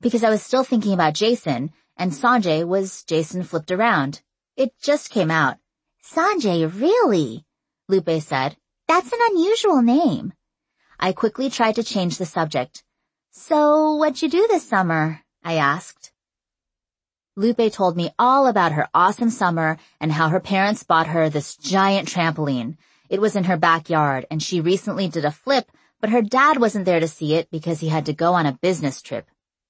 because I was still thinking about Jason, and Sanjay was Jason flipped around. It just came out. Sanjay, really? Lupe said. That's an unusual name. I quickly tried to change the subject. So, what'd you do this summer? I asked. Lupe told me all about her awesome summer and how her parents bought her this giant trampoline. It was in her backyard, and she recently did a flip, but her dad wasn't there to see it because he had to go on a business trip.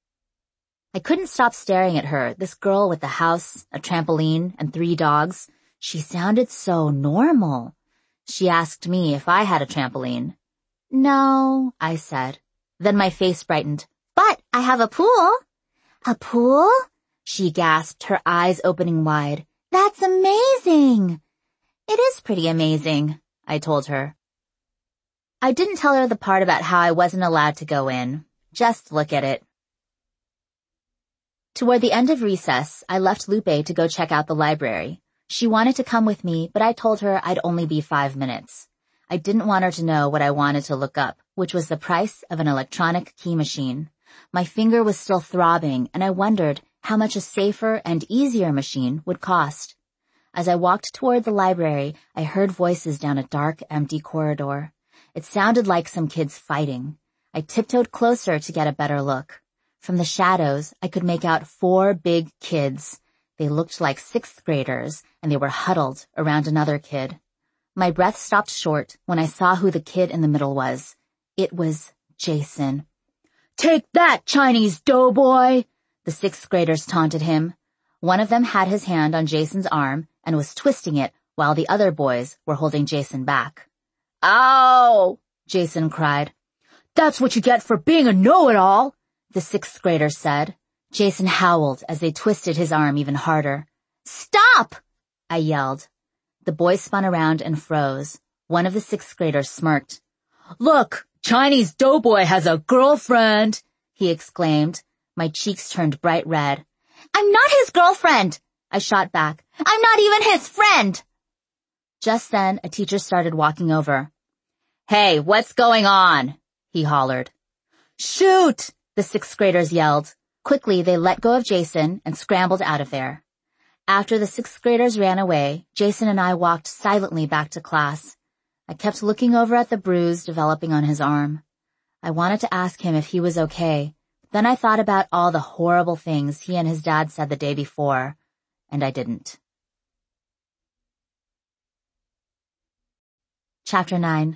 I couldn't stop staring at her, this girl with a house, a trampoline, and 3 dogs. She sounded so normal. She asked me if I had a trampoline. No, I said. Then my face brightened. But I have a pool. A pool? She gasped, her eyes opening wide. That's amazing. It is pretty amazing, I told her. I didn't tell her the part about how I wasn't allowed to go in. Just look at it. Toward the end of recess, I left Lupe to go check out the library. She wanted to come with me, but I told her I'd only be 5 minutes. I didn't want her to know what I wanted to look up, which was the price of an electronic key machine. My finger was still throbbing, and I wondered how much a safer and easier machine would cost. As I walked toward the library, I heard voices down a dark, empty corridor. It sounded like some kids fighting. I tiptoed closer to get a better look. From the shadows, I could make out 4 big kids. They looked like 6th graders, and they were huddled around another kid. My breath stopped short when I saw who the kid in the middle was. It was Jason. Take that, Chinese doughboy! The 6th graders taunted him. One of them had his hand on Jason's arm and was twisting it while the other boys were holding Jason back. Ow! Jason cried. That's what you get for being a know-it-all, the 6th grader said. Jason howled as they twisted his arm even harder. Stop! I yelled. The boy spun around and froze. One of the 6th graders smirked. Look, Chinese doughboy has a girlfriend, he exclaimed. My cheeks turned bright red. I'm not his girlfriend, I shot back. I'm not even his friend. Just then, a teacher started walking over. Hey, what's going on? He hollered. Shoot! The 6th graders yelled. Quickly, they let go of Jason and scrambled out of there. After the 6th graders ran away, Jason and I walked silently back to class. I kept looking over at the bruise developing on his arm. I wanted to ask him if he was okay. Then I thought about all the horrible things he and his dad said the day before, and I didn't. Chapter 9.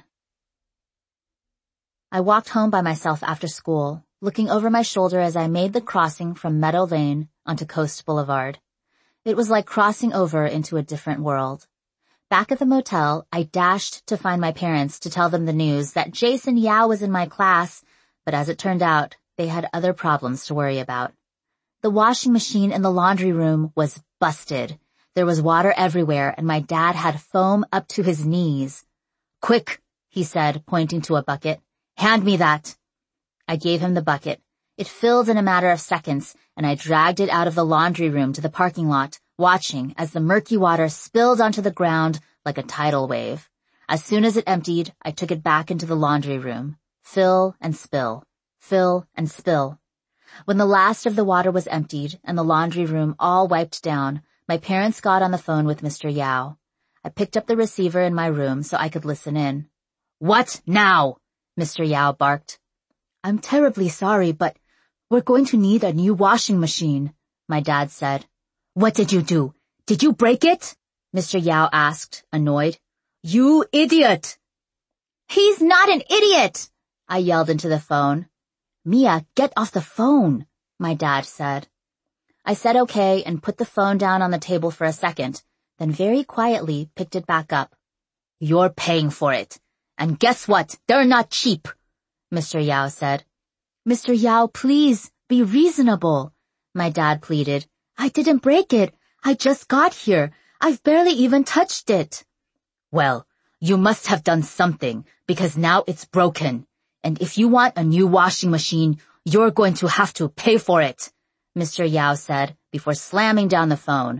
I walked home by myself after school, looking over my shoulder as I made the crossing from Meadow Lane onto Coast Boulevard. It was like crossing over into a different world. Back at the motel, I dashed to find my parents to tell them the news that Jason Yao was in my class, but as it turned out, they had other problems to worry about. The washing machine in the laundry room was busted. There was water everywhere, and my dad had foam up to his knees. Quick, he said, pointing to a bucket. Hand me that. I gave him the bucket. It filled in a matter of seconds, and I dragged it out of the laundry room to the parking lot, watching as the murky water spilled onto the ground like a tidal wave. As soon as it emptied, I took it back into the laundry room. Fill and spill. Fill and spill. When the last of the water was emptied and the laundry room all wiped down, my parents got on the phone with Mr. Yao. I picked up the receiver in my room so I could listen in. What now? Mr. Yao barked. I'm terribly sorry, but we're going to need a new washing machine, my dad said. What did you do? Did you break it? Mr. Yao asked, annoyed. You idiot! He's not an idiot! I yelled into the phone. Mia, get off the phone, my dad said. I said okay and put the phone down on the table for a second, then very quietly picked it back up. You're paying for it. And guess what? They're not cheap, Mr. Yao said. Mr. Yao, please, be reasonable, my dad pleaded. I didn't break it. I just got here. I've barely even touched it. Well, you must have done something, because now it's broken. And if you want a new washing machine, you're going to have to pay for it, Mr. Yao said before slamming down the phone.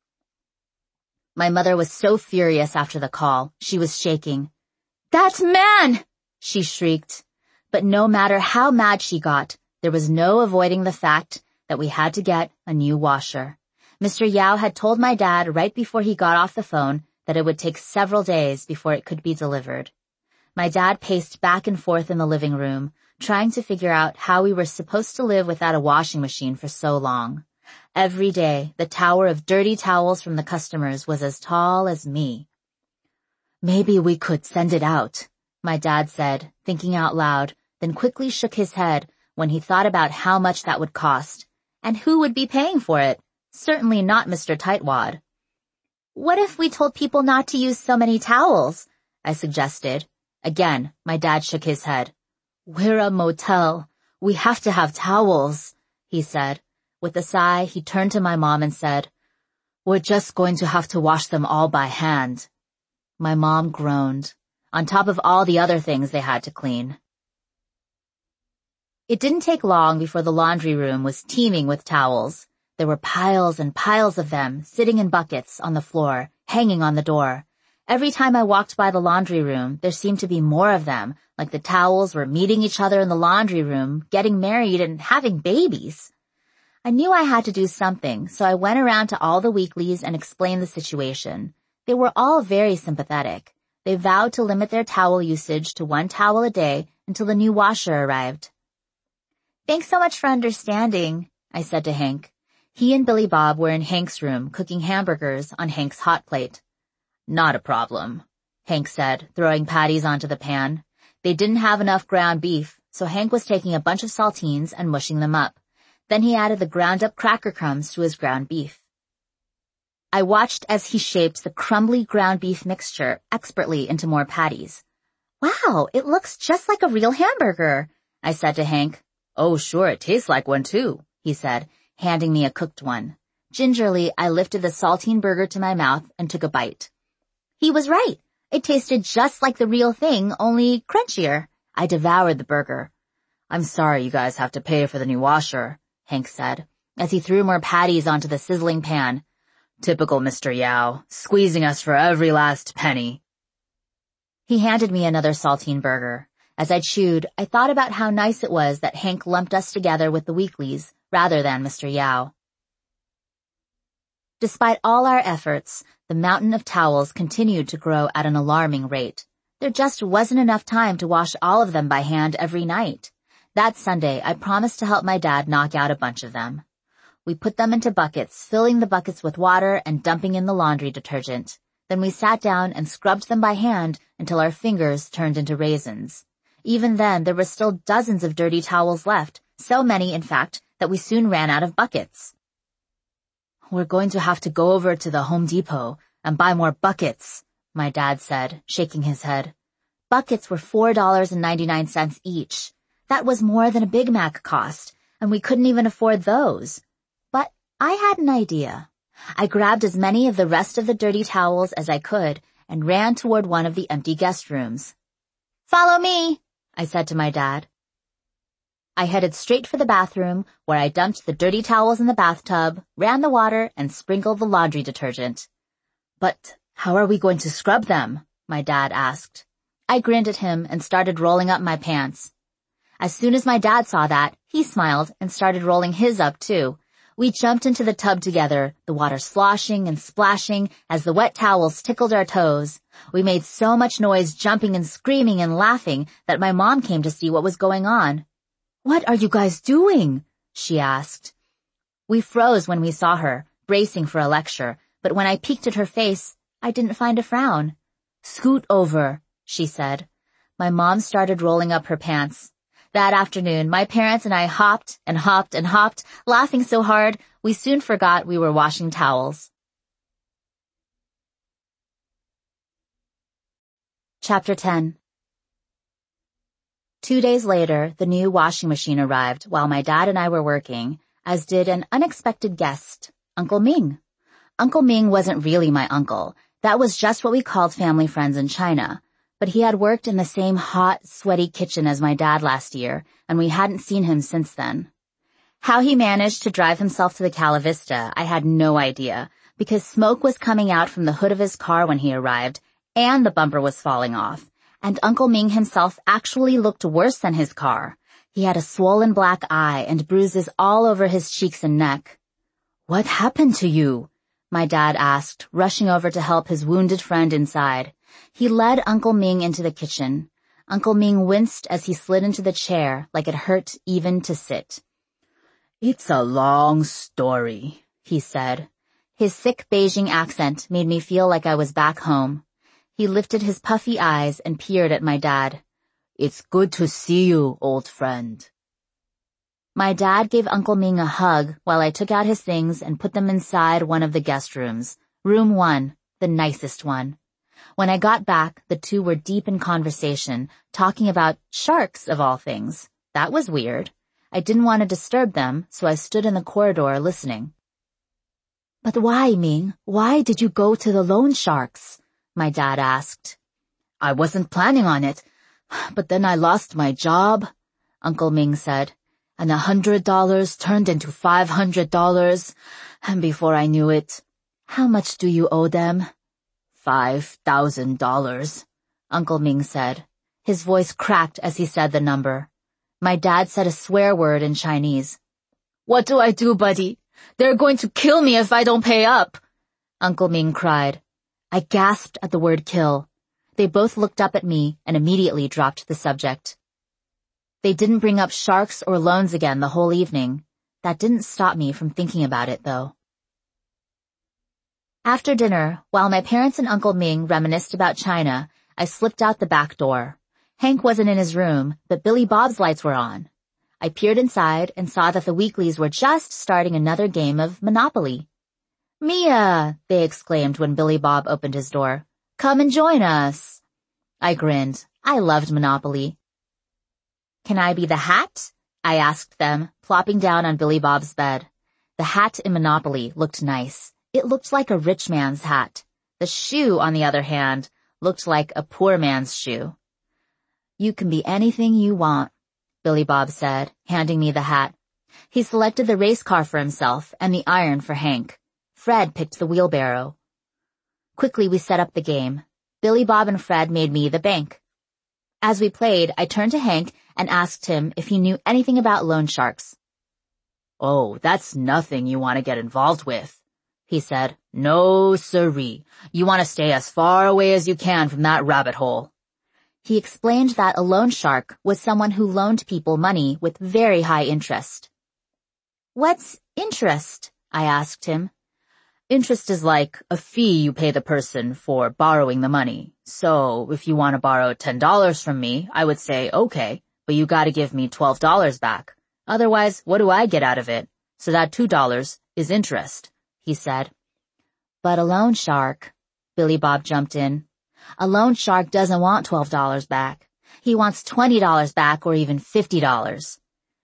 My mother was so furious after the call, she was shaking. That man! She shrieked. But no matter how mad she got, There was no avoiding the fact that we had to get a new washer. Mr. Yao had told my dad right before he got off the phone that it would take several days before it could be delivered. My dad paced back and forth in the living room, trying to figure out how we were supposed to live without a washing machine for so long. Every day, the tower of dirty towels from the customers was as tall as me. "Maybe we could send it out," my dad said, thinking out loud, then quickly shook his head when he thought about how much that would cost. And who would be paying for it? Certainly not Mr. Tightwad. "What if we told people not to use so many towels?" I suggested. Again, my dad shook his head. "We're a motel. We have to have towels," he said. With a sigh, he turned to my mom and said, "We're just going to have to wash them all by hand." My mom groaned, on top of all the other things they had to clean. It didn't take long before the laundry room was teeming with towels. There were piles and piles of them, sitting in buckets on the floor, hanging on the door. Every time I walked by the laundry room, there seemed to be more of them, like the towels were meeting each other in the laundry room, getting married and having babies. I knew I had to do something, so I went around to all the weeklies and explained the situation. They were all very sympathetic. They vowed to limit their towel usage to 1 towel a day until the new washer arrived. "Thanks so much for understanding," I said to Hank. He and Billy Bob were in Hank's room cooking hamburgers on Hank's hot plate. "Not a problem," Hank said, throwing patties onto the pan. They didn't have enough ground beef, so Hank was taking a bunch of saltines and mushing them up. Then he added the ground-up cracker crumbs to his ground beef. I watched as he shaped the crumbly ground beef mixture expertly into more patties. "Wow, it looks just like a real hamburger," I said to Hank. "Oh, sure, it tastes like one too," he said, handing me a cooked one. Gingerly, I lifted the saltine burger to my mouth and took a bite. He was right. It tasted just like the real thing, only crunchier. I devoured the burger. "I'm sorry you guys have to pay for the new washer," Hank said, as he threw more patties onto the sizzling pan. "Typical Mr. Yao, squeezing us for every last penny." He handed me another saltine burger. As I chewed, I thought about how nice it was that Hank lumped us together with the weeklies, rather than Mr. Yao. Despite all our efforts, the mountain of towels continued to grow at an alarming rate. There just wasn't enough time to wash all of them by hand every night. That Sunday, I promised to help my dad knock out a bunch of them. We put them into buckets, filling the buckets with water and dumping in the laundry detergent. Then we sat down and scrubbed them by hand until our fingers turned into raisins. Even then, there were still dozens of dirty towels left, so many, in fact, that we soon ran out of buckets. "We're going to have to go over to the Home Depot and buy more buckets," my dad said, shaking his head. Buckets were $4.99 each. That was more than a Big Mac cost, and we couldn't even afford those. But I had an idea. I grabbed as many of the rest of the dirty towels as I could and ran toward one of the empty guest rooms. "Follow me," I said to my dad. I headed straight for the bathroom, where I dumped the dirty towels in the bathtub, ran the water, and sprinkled the laundry detergent. "But how are we going to scrub them?" my dad asked. I grinned at him and started rolling up my pants. As soon as my dad saw that, he smiled and started rolling his up too. We jumped into the tub together, the water sloshing and splashing as the wet towels tickled our toes. We made so much noise jumping and screaming and laughing that my mom came to see what was going on. "What are you guys doing?" she asked. We froze when we saw her, bracing for a lecture, but when I peeked at her face, I didn't find a frown. "Scoot over," she said. My mom started rolling up her pants. That afternoon, my parents and I hopped and hopped and hopped, laughing so hard we soon forgot we were washing towels. Chapter 10. 2 days later, the new washing machine arrived while my dad and I were working, as did an unexpected guest, Uncle Ming. Uncle Ming wasn't really my uncle. That was just what we called family friends in China. But he had worked in the same hot, sweaty kitchen as my dad last year, and we hadn't seen him since then. How he managed to drive himself to the Cala Vista, I had no idea, because smoke was coming out from the hood of his car when he arrived, and the bumper was falling off, and Uncle Ming himself actually looked worse than his car. He had a swollen black eye and bruises all over his cheeks and neck. "What happened to you?" my dad asked, rushing over to help his wounded friend inside. He led Uncle Ming into the kitchen. Uncle Ming winced as he slid into the chair like it hurt even to sit. "It's a long story," he said. His thick Beijing accent made me feel like I was back home. He lifted his puffy eyes and peered at my dad. "It's good to see you, old friend." My dad gave Uncle Ming a hug while I took out his things and put them inside one of the guest rooms, room 1, the nicest one. When I got back, the two were deep in conversation, talking about sharks of all things. That was weird. I didn't want to disturb them, so I stood in the corridor listening. "But why, Ming? Why did you go to the loan sharks?" my dad asked. "I wasn't planning on it, but then I lost my job," Uncle Ming said, "and $100 turned into $500, and before I knew it—" "How much do you owe them?" $5,000, Uncle Ming said. His voice cracked as he said the number. My dad said a swear word in Chinese. "What do I do, buddy? They're going to kill me if I don't pay up," Uncle Ming cried. I gasped at the word kill. They both looked up at me and immediately dropped the subject. They didn't bring up sharks or loans again the whole evening. That didn't stop me from thinking about it, though. After dinner, while my parents and Uncle Ming reminisced about China, I slipped out the back door. Hank wasn't in his room, but Billy Bob's lights were on. I peered inside and saw that the Weeklies were just starting another game of Monopoly. "Mia!" they exclaimed when Billy Bob opened his door. "Come and join us." I grinned. I loved Monopoly. "Can I be the hat?" I asked them, plopping down on Billy Bob's bed. The hat in Monopoly looked nice. It looked like a rich man's hat. The shoe, on the other hand, looked like a poor man's shoe. "You can be anything you want," Billy Bob said, handing me the hat. He selected the race car for himself and the iron for Hank. Fred picked the wheelbarrow. Quickly we set up the game. Billy Bob and Fred made me the bank. As we played, I turned to Hank and asked him if he knew anything about loan sharks. "Oh, that's nothing you want to get involved with," he said. "No, siree. You want to stay as far away as you can from that rabbit hole." He explained that a loan shark was someone who loaned people money with very high interest. "What's interest?" I asked him. "Interest is like a fee you pay the person for borrowing the money. So if you want to borrow $10 from me, I would say, okay, but you gotta give me $12 back. Otherwise, what do I get out of it? So that $2 is interest," he said. "But a loan shark," Billy Bob jumped in. "A loan shark doesn't want $12 back. He wants $20 back or even $50.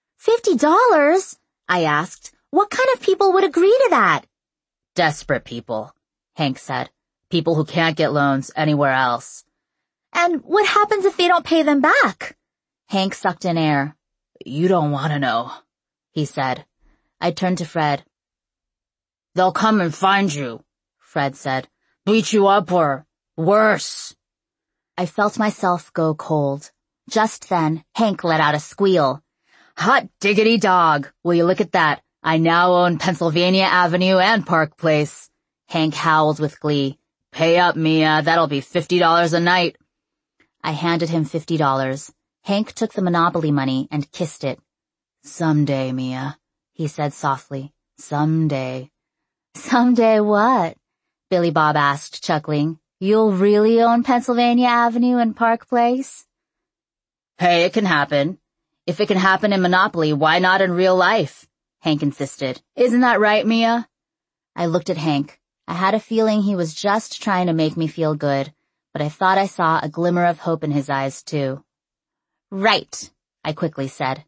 $50? I asked. What kind of people would agree to that? "Desperate people," Hank said. "People who can't get loans anywhere else." "And what happens if they don't pay them back?" Hank sucked in air. "You don't want to know," he said. I turned to Fred. "They'll come and find you," Fred said. "Beat you up or worse." I felt myself go cold. Just then, Hank let out a squeal. "Hot diggity dog! Will you look at that? I now own Pennsylvania Avenue and Park Place." Hank howled with glee. "Pay up, Mia. That'll be $50 a night." I handed him $50. Hank took the Monopoly money and kissed it. "Someday, Mia," he said softly. "Someday." "Someday what?" Billy Bob asked, chuckling. "You'll really own Pennsylvania Avenue and Park Place?" "Hey, it can happen. If it can happen in Monopoly, why not in real life?" Hank insisted. "Isn't that right, Mia?" I looked at Hank. I had a feeling he was just trying to make me feel good, but I thought I saw a glimmer of hope in his eyes, too. "Right," I quickly said.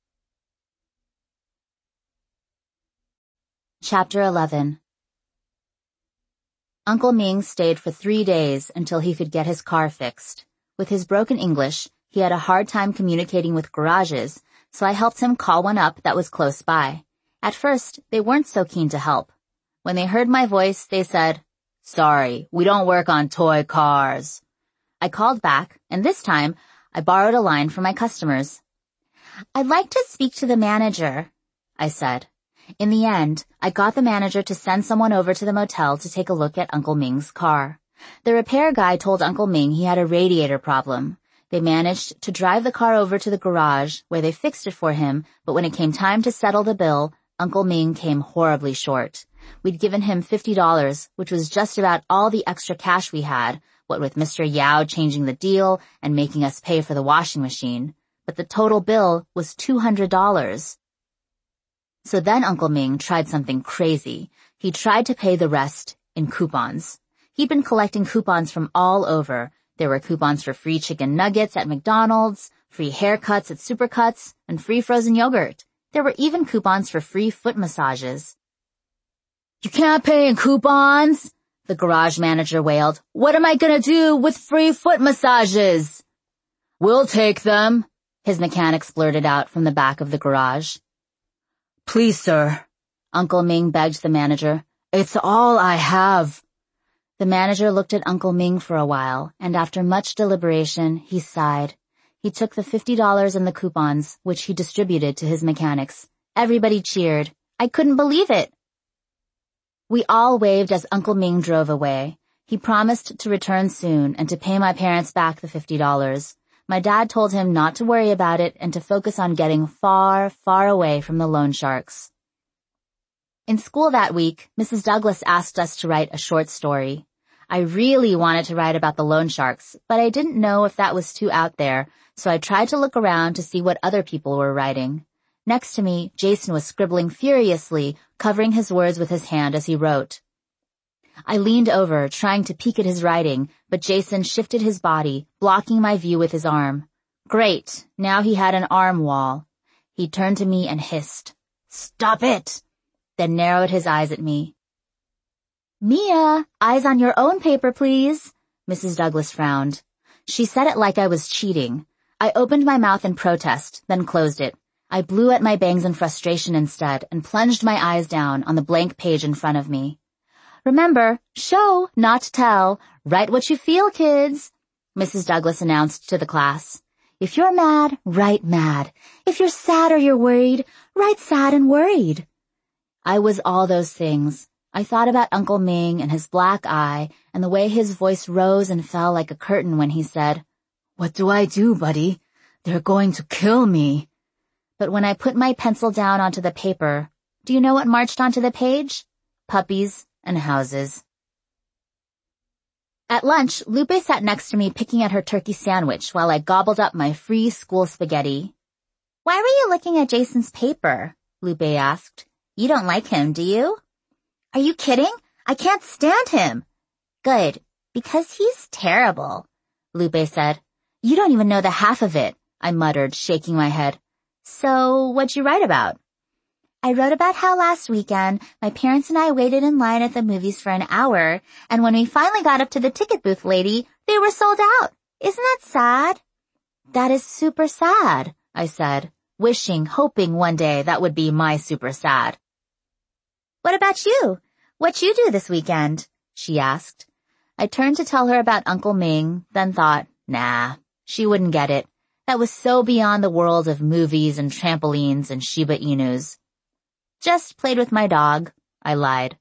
Chapter 11. Uncle Ming stayed for 3 days until he could get his car fixed. With his broken English, he had a hard time communicating with garages, so I helped him call one up that was close by. At first, they weren't so keen to help. When they heard my voice, they said, "Sorry, we don't work on toy cars." I called back, and this time, I borrowed a line from my customers. "I'd like to speak to the manager," I said. In the end, I got the manager to send someone over to the motel to take a look at Uncle Ming's car. The repair guy told Uncle Ming he had a radiator problem. They managed to drive the car over to the garage, where they fixed it for him, but when it came time to settle the bill, Uncle Ming came horribly short. We'd given him $50, which was just about all the extra cash we had, what with Mr. Yao changing the deal and making us pay for the washing machine. But the total bill was $200. So then Uncle Ming tried something crazy. He tried to pay the rest in coupons. He'd been collecting coupons from all over. There were coupons for free chicken nuggets at McDonald's, free haircuts at Supercuts, and free frozen yogurt. There were even coupons for free foot massages. "You can't pay in coupons," the garage manager wailed. "What am I gonna do with free foot massages?" "We'll take them," his mechanics blurted out from the back of the garage. "Please, sir," Uncle Ming begged the manager. "It's all I have." The manager looked at Uncle Ming for a while, and after much deliberation, he sighed. He took the $50 and the coupons, which he distributed to his mechanics. Everybody cheered. I couldn't believe it. We all waved as Uncle Ming drove away. He promised to return soon and to pay my parents back the $50. My dad told him not to worry about it and to focus on getting far, far away from the loan sharks. In school that week, Mrs. Douglas asked us to write a short story. I really wanted to write about the loan sharks, but I didn't know if that was too out there, so I tried to look around to see what other people were writing. Next to me, Jason was scribbling furiously, covering his words with his hand as he wrote. I leaned over, trying to peek at his writing, but Jason shifted his body, blocking my view with his arm. Great, now he had an arm wall. He turned to me and hissed, "Stop it!" then narrowed his eyes at me. "Mia, eyes on your own paper, please," Mrs. Douglas frowned. She said it like I was cheating. I opened my mouth in protest, then closed it. I blew at my bangs in frustration instead and plunged my eyes down on the blank page in front of me. "Remember, show, not tell. Write what you feel, kids," Mrs. Douglas announced to the class. "If you're mad, write mad. If you're sad or you're worried, write sad and worried." I was all those things. I thought about Uncle Ming and his black eye and the way his voice rose and fell like a curtain when he said, "What do I do, buddy? They're going to kill me." But when I put my pencil down onto the paper, do you know what marched onto the page? Puppies and houses. At lunch, Lupe sat next to me picking at her turkey sandwich while I gobbled up my free school spaghetti. "Why were you looking at Jason's paper?" Lupe asked. "You don't like him, do you?" "Are you kidding? I can't stand him." "Good, because he's terrible," Lupe said. "You don't even know the half of it," I muttered, shaking my head. "So, what'd you write about?" "I wrote about how last weekend my parents and I waited in line at the movies for an hour, and when we finally got up to the ticket booth lady, they were sold out. Isn't that sad?" "That is super sad," I said, hoping one day that would be my super sad. "What about you? What'd you do this weekend?" she asked. I turned to tell her about Uncle Ming, then thought, nah, she wouldn't get it. That was so beyond the world of movies and trampolines and Shiba Inus. "Just played with my dog," I lied.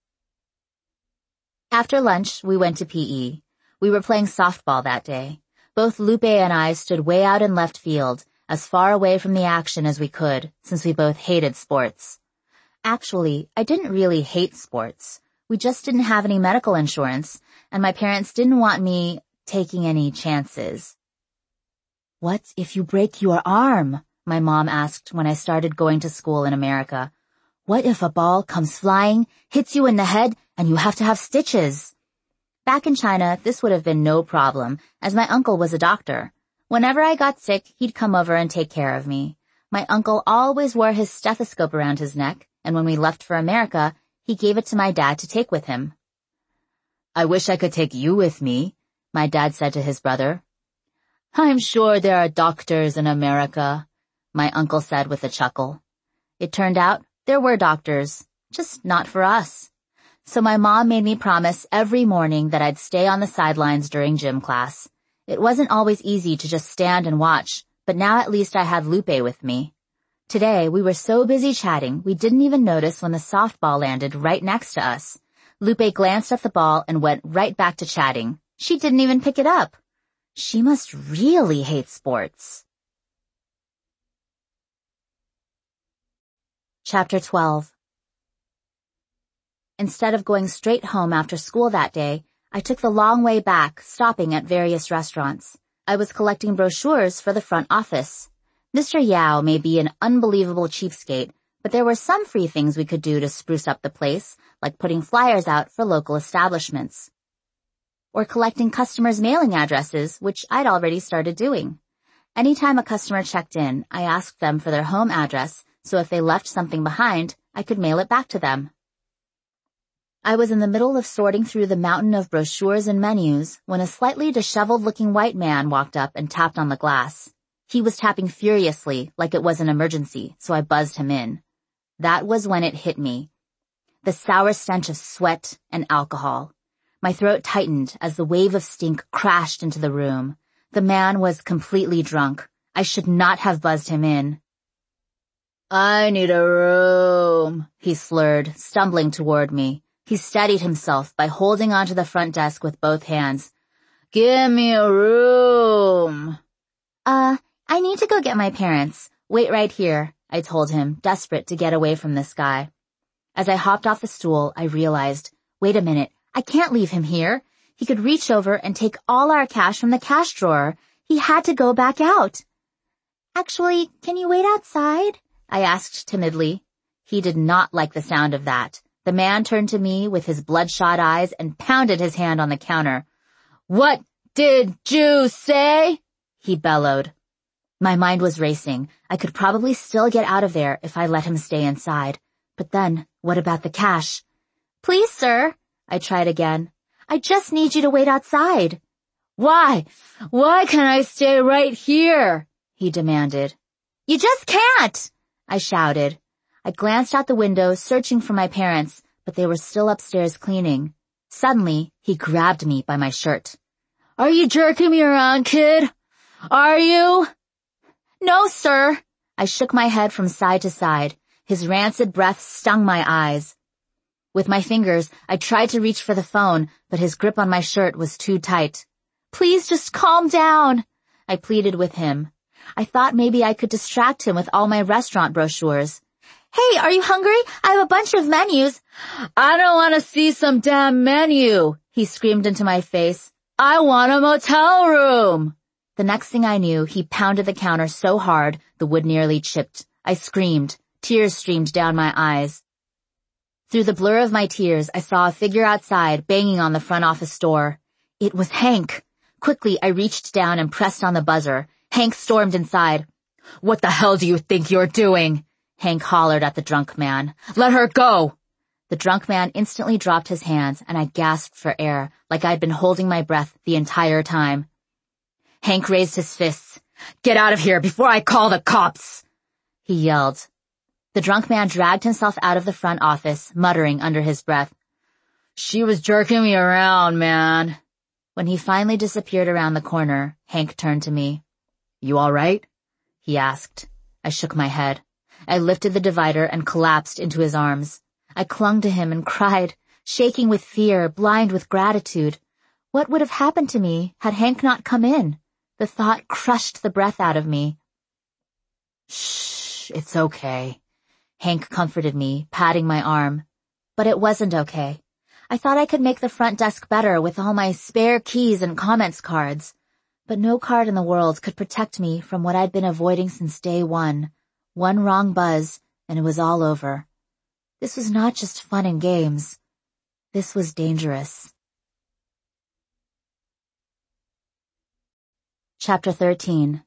After lunch, we went to PE. We were playing softball that day. Both Lupe and I stood way out in left field, as far away from the action as we could, since we both hated sports. Actually, I didn't really hate sports. We just didn't have any medical insurance, and my parents didn't want me taking any chances. "What if you break your arm?" my mom asked when I started going to school in America. "What if a ball comes flying, hits you in the head, and you have to have stitches?" Back in China, this would have been no problem, as my uncle was a doctor. Whenever I got sick, he'd come over and take care of me. My uncle always wore his stethoscope around his neck, and when we left for America, he gave it to my dad to take with him. "I wish I could take you with me," my dad said to his brother. "I'm sure there are doctors in America," my uncle said with a chuckle. It turned out there were doctors, just not for us. So my mom made me promise every morning that I'd stay on the sidelines during gym class. It wasn't always easy to just stand and watch, but now at least I had Lupe with me. Today, we were so busy chatting, we didn't even notice when the softball landed right next to us. Lupe glanced at the ball and went right back to chatting. She didn't even pick it up. She must really hate sports. Chapter 12. Instead of going straight home after school that day, I took the long way back, stopping at various restaurants. I was collecting brochures for the front office. Mr. Yao may be an unbelievable cheapskate, but there were some free things we could do to spruce up the place, like putting flyers out for local establishments. Or collecting customers' mailing addresses, which I'd already started doing. Anytime a customer checked in, I asked them for their home address, so if they left something behind, I could mail it back to them. I was in the middle of sorting through the mountain of brochures and menus when a slightly disheveled-looking white man walked up and tapped on the glass. He was tapping furiously, like it was an emergency, so I buzzed him in. That was when it hit me. The sour stench of sweat and alcohol. My throat tightened as the wave of stink crashed into the room. The man was completely drunk. I should not have buzzed him in. "I need a room," he slurred, stumbling toward me. He steadied himself by holding onto the front desk with both hands. "Give me a room." I need to go get my parents. Wait right here," I told him, desperate to get away from this guy. As I hopped off the stool, I realized, wait a minute, I can't leave him here. He could reach over and take all our cash from the cash drawer. He had to go back out. "Actually, can you wait outside?" I asked timidly. He did not like the sound of that. The man turned to me with his bloodshot eyes and pounded his hand on the counter. "What did you say?" he bellowed. My mind was racing. I could probably still get out of there if I let him stay inside. But then, what about the cash? "Please, sir," I tried again. "I just need you to wait outside." Why can't I stay right here?" he demanded. "You just can't," I shouted. I glanced out the window, searching for my parents, but they were still upstairs cleaning. Suddenly, he grabbed me by my shirt. "Are you jerking me around, kid? Are you?" "No, sir." I shook my head from side to side. His rancid breath stung my eyes. With my fingers, I tried to reach for the phone, but his grip on my shirt was too tight. "Please just calm down," I pleaded with him. I thought maybe I could distract him with all my restaurant brochures. "Hey, are you hungry? I have a bunch of menus." "I don't want to see some damn menu," he screamed into my face. "I want a motel room." The next thing I knew, he pounded the counter so hard the wood nearly chipped. I screamed. Tears streamed down my eyes. Through the blur of my tears, I saw a figure outside banging on the front office door. It was Hank. Quickly, I reached down and pressed on the buzzer. Hank stormed inside. "What the hell do you think you're doing?" Hank hollered at the drunk man. "Let her go!" The drunk man instantly dropped his hands, and I gasped for air, like I'd been holding my breath the entire time. Hank raised his fists. "Get out of here before I call the cops!" he yelled. The drunk man dragged himself out of the front office, muttering under his breath. "She was jerking me around, man." When he finally disappeared around the corner, Hank turned to me. "You all right?" he asked. I shook my head. I lifted the divider and collapsed into his arms. I clung to him and cried, shaking with fear, blind with gratitude. What would have happened to me had Hank not come in? The thought crushed the breath out of me. "Shh, it's okay." Hank comforted me, patting my arm. But it wasn't okay. I thought I could make the front desk better with all my spare keys and comments cards. But no card in the world could protect me from what I'd been avoiding since day one. One wrong buzz, and it was all over. This was not just fun and games. This was dangerous. Chapter 13.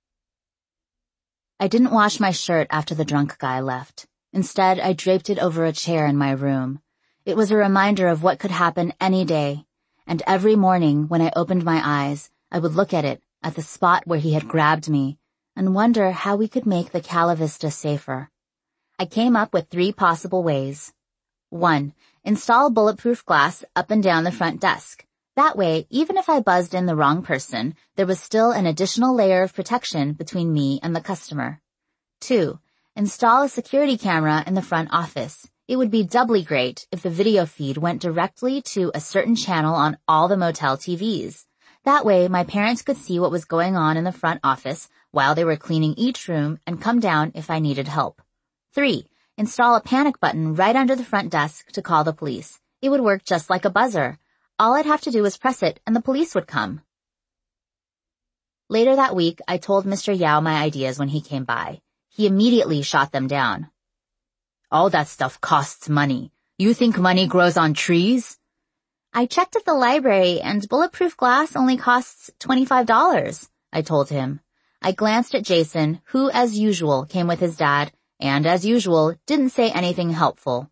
I didn't wash my shirt after the drunk guy left. Instead, I draped it over a chair in my room. It was a reminder of what could happen any day, and every morning when I opened my eyes, I would look at it, at the spot where he had grabbed me, and wonder how we could make the Cala Vista safer. I came up with 3 possible ways. 1. Install bulletproof glass up and down the front desk. That way, even if I buzzed in the wrong person, there was still an additional layer of protection between me and the customer. 2. Install a security camera in the front office. It would be doubly great if the video feed went directly to a certain channel on all the motel TVs. That way, my parents could see what was going on in the front office while they were cleaning each room and come down if I needed help. 3. Install a panic button right under the front desk to call the police. It would work just like a buzzer. All I'd have to do was press it and the police would come. Later that week, I told Mr. Yao my ideas when he came by. He immediately shot them down. All that stuff costs money. You think money grows on trees? I checked at the library and bulletproof glass only costs $25, I told him. I glanced at Jason, who as usual came with his dad, and as usual didn't say anything helpful.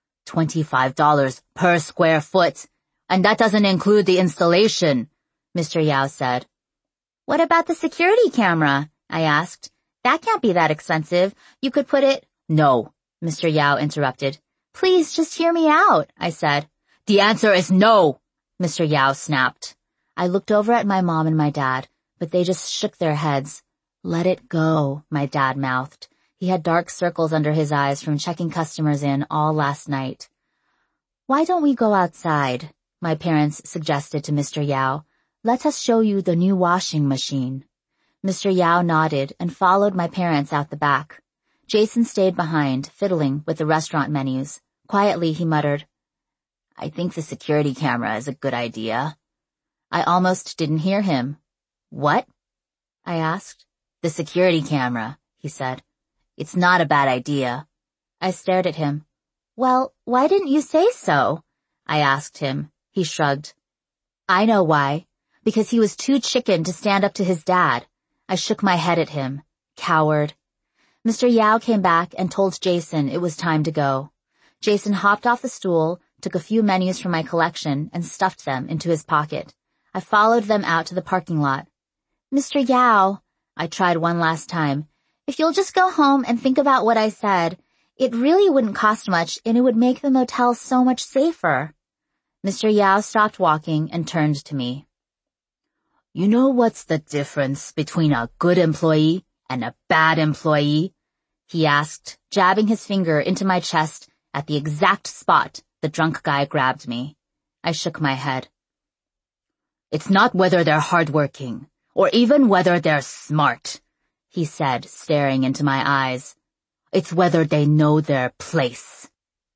$25 per square foot. And that doesn't include the installation, Mr. Yao said. What about the security camera? I asked. That can't be that expensive. You could put it— No, Mr. Yao interrupted. Please just hear me out, I said. The answer is no, Mr. Yao snapped. I looked over at my mom and my dad, but they just shook their heads. Let it go, my dad mouthed. He had dark circles under his eyes from checking customers in all last night. Why don't we go outside? My parents suggested to Mr. Yao. Let us show you the new washing machine. Mr. Yao nodded and followed my parents out the back. Jason stayed behind, fiddling with the restaurant menus. Quietly, he muttered, I think the security camera is a good idea. I almost didn't hear him. What? I asked. The security camera, he said. It's not a bad idea. I stared at him. Well, why didn't you say so? I asked him. He shrugged. I know why. Because he was too chicken to stand up to his dad. I shook my head at him. Coward. Mr. Yao came back and told Jason it was time to go. Jason hopped off the stool, took a few menus from my collection, and stuffed them into his pocket. I followed them out to the parking lot. Mr. Yao, I tried one last time, if you'll just go home and think about what I said, it really wouldn't cost much and it would make the motel so much safer. Mr. Yao stopped walking and turned to me. You know what's the difference between a good employee and a bad employee? He asked, jabbing his finger into my chest at the exact spot the drunk guy grabbed me. I shook my head. It's not whether they're hardworking, or even whether they're smart, he said, staring into my eyes. It's whether they know their place.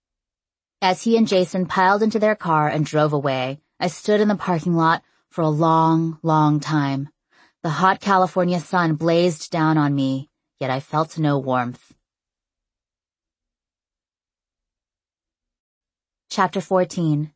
As he and Jason piled into their car and drove away, I stood in the parking lot for a long, long time. The hot California sun blazed down on me, yet I felt no warmth. Chapter 14.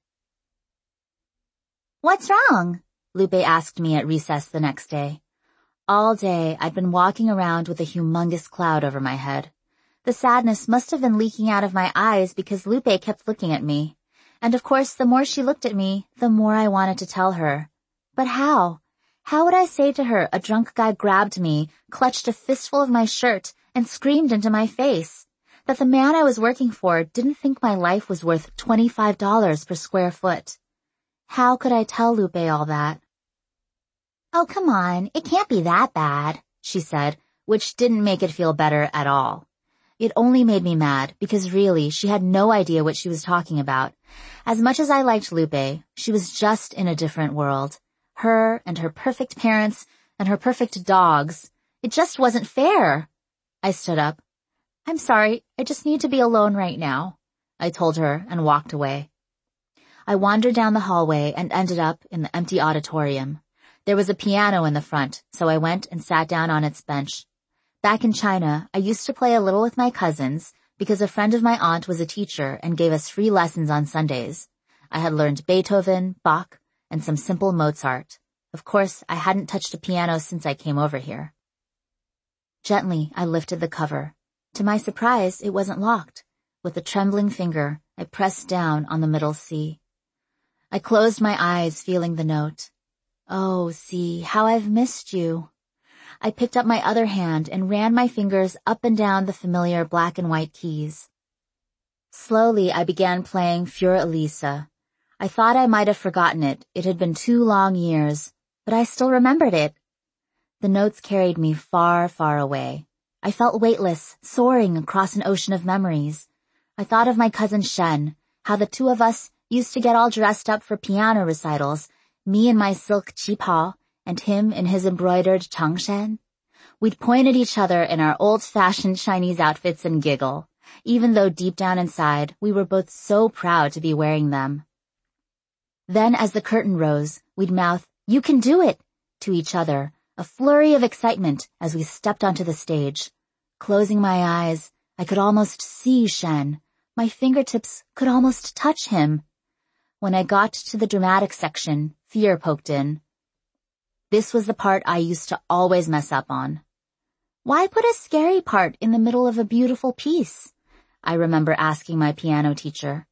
What's wrong? Lupe asked me at recess the next day. All day, I'd been walking around with a humongous cloud over my head. The sadness must have been leaking out of my eyes because Lupe kept looking at me. And of course, the more she looked at me, the more I wanted to tell her. But how? How would I say to her a drunk guy grabbed me, clutched a fistful of my shirt, and screamed into my face? That the man I was working for didn't think my life was worth $25 per square foot. How could I tell Lupe all that? Oh, come on, it can't be that bad, she said, which didn't make it feel better at all. It only made me mad because really she had no idea what she was talking about. As much as I liked Lupe, she was just in a different world. Her and her perfect parents and her perfect dogs. It just wasn't fair. I stood up. I'm sorry, I just need to be alone right now, I told her and walked away. I wandered down the hallway and ended up in the empty auditorium. There was a piano in the front, so I went and sat down on its bench. Back in China, I used to play a little with my cousins because a friend of my aunt was a teacher and gave us free lessons on Sundays. I had learned Beethoven, Bach, and some simple Mozart. Of course, I hadn't touched a piano since I came over here. Gently, I lifted the cover. To my surprise, it wasn't locked. With a trembling finger, I pressed down on the middle C. I closed my eyes, feeling the note. Oh, C, how I've missed you. I picked up my other hand and ran my fingers up and down the familiar black and white keys. Slowly, I began playing Fior Elisa. I thought I might have forgotten it. It had been 2 long years, but I still remembered it. The notes carried me far, far away. I felt weightless, soaring across an ocean of memories. I thought of my cousin Shen, how the two of us used to get all dressed up for piano recitals, me in my silk qipao and him in his embroidered changshan. We'd point at each other in our old-fashioned Chinese outfits and giggle, even though deep down inside we were both so proud to be wearing them. Then as the curtain rose, we'd mouth, "You can do it," to each other, a flurry of excitement as we stepped onto the stage. Closing my eyes, I could almost see Shen. My fingertips could almost touch him. When I got to the dramatic section, fear poked in. This was the part I used to always mess up on. Why put a scary part in the middle of a beautiful piece? I remember asking my piano teacher.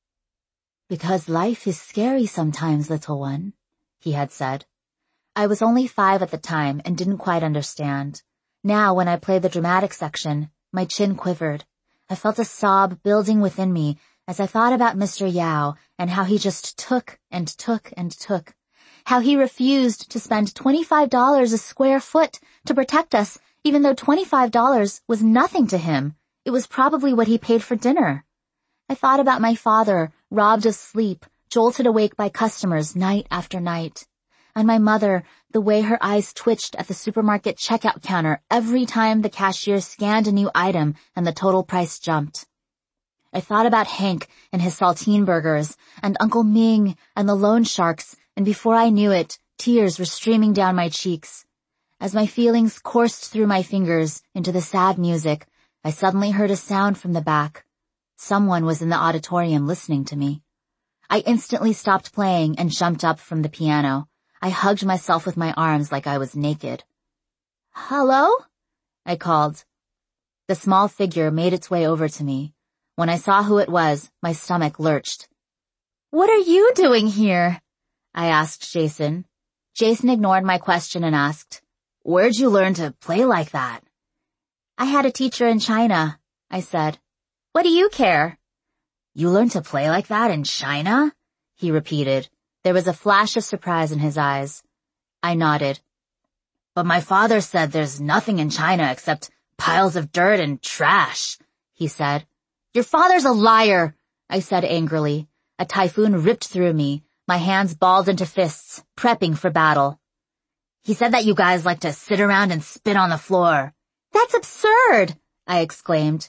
Because life is scary sometimes, little one, he had said. I was only 5 at the time and didn't quite understand. Now, when I played the dramatic section, my chin quivered. I felt a sob building within me as I thought about Mr. Yao and how he just took and took and took. How he refused to spend $25 a square foot to protect us, even though $25 was nothing to him. It was probably what he paid for dinner. I thought about my father, robbed of sleep, jolted awake by customers night after night. And my mother, the way her eyes twitched at the supermarket checkout counter every time the cashier scanned a new item and the total price jumped. I thought about Hank and his saltine burgers, and Uncle Ming and the loan sharks, and before I knew it, tears were streaming down my cheeks. As my feelings coursed through my fingers into the sad music, I suddenly heard a sound from the back. Someone was in the auditorium listening to me. I instantly stopped playing and jumped up from the piano. I hugged myself with my arms like I was naked. "Hello?" I called. The small figure made its way over to me. When I saw who it was, my stomach lurched. "What are you doing here?" I asked Jason. Jason ignored my question and asked, "Where'd you learn to play like that?" "I had a teacher in China," I said. "What do you care?" "You learned to play like that in China?" he repeated. There was a flash of surprise in his eyes. I nodded. "But my father said there's nothing in China except piles of dirt and trash," he said. "Your father's a liar," I said angrily. A typhoon ripped through me, my hands balled into fists, prepping for battle. "He said that you guys like to sit around and spit on the floor." "That's absurd," I exclaimed.